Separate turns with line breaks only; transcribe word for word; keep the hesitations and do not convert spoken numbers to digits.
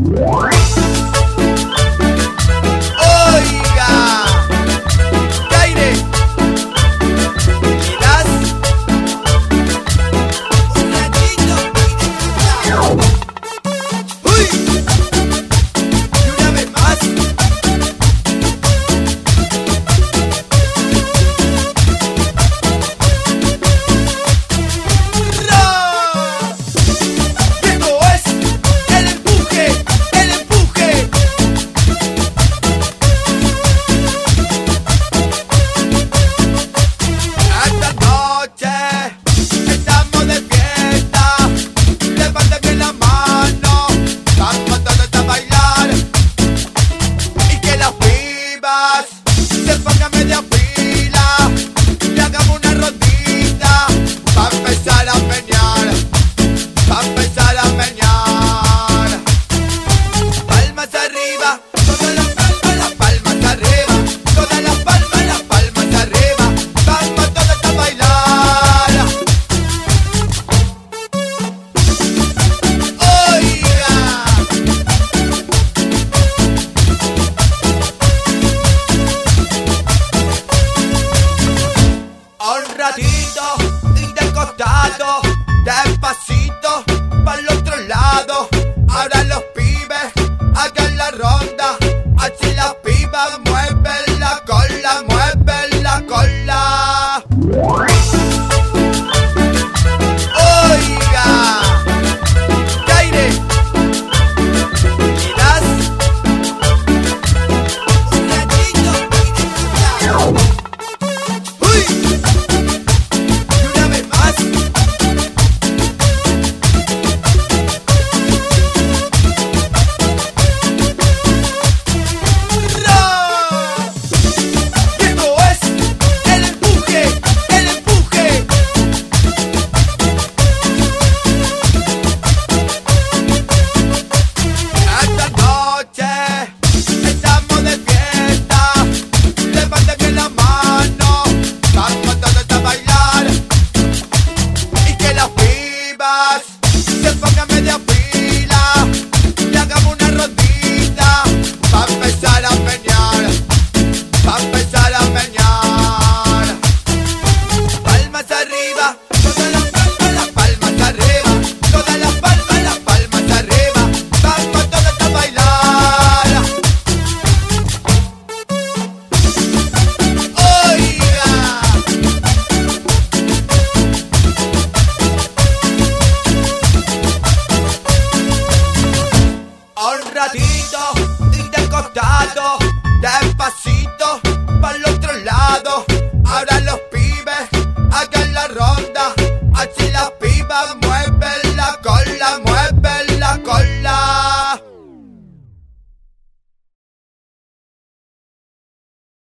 Y de costado, despacito, pa'l otro lado. Ahora los pibes hagan la ronda. Así las pibas mueven la cola, mueven la cola. Oiga, Caire, ¿mirás? Un ratito y de costado. ¡Uy! Se ponga media pila y hagamos una rondita pa' empezar a menear, pa' empezar a menear. Palmas arriba, todas las palmas, las palmas arriba, todas las palmas, las palmas arriba. Vamos todos a bailar. Oiga, un ratito y de costado, despacito, pa'l otro lado. Ahora los pibes hagan la ronda, así las